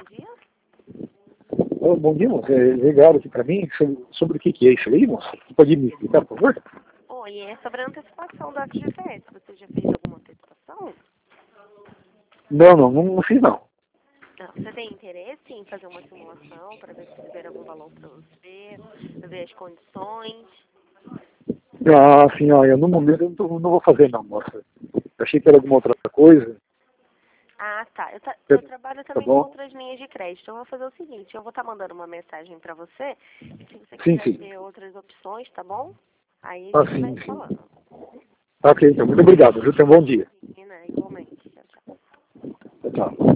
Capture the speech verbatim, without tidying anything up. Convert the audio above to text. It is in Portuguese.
dia. Oh, bom dia, moça. É, ligaram aqui pra mim sobre, sobre o que, que é isso aí, moça? Pode me explicar, por favor? Oi, é sobre a antecipação do F G T S. Você já fez alguma antecipação? Não, não, não, não fiz não. Não. Você tem interesse em fazer uma simulação para ver se libera algum valor para você, ver as condições? Ah, sim, olha, no momento eu não, tô- não vou fazer não, moça. Eu achei que era alguma outra coisa. Ah, tá. Eu, ta- Tá eu trabalho tá também com bom? outras linhas de crédito. Eu vou fazer o seguinte, eu vou estar mandando uma mensagem para você, e se você Sim, quiser sim. ver outras opções, tá bom? Aí a Ah, gente vai sim, se sim. falando. Ok, então, muito obrigado, viu? Tenha um bom dia. Imagina, igualmente. Tchau, tchau. Tchau.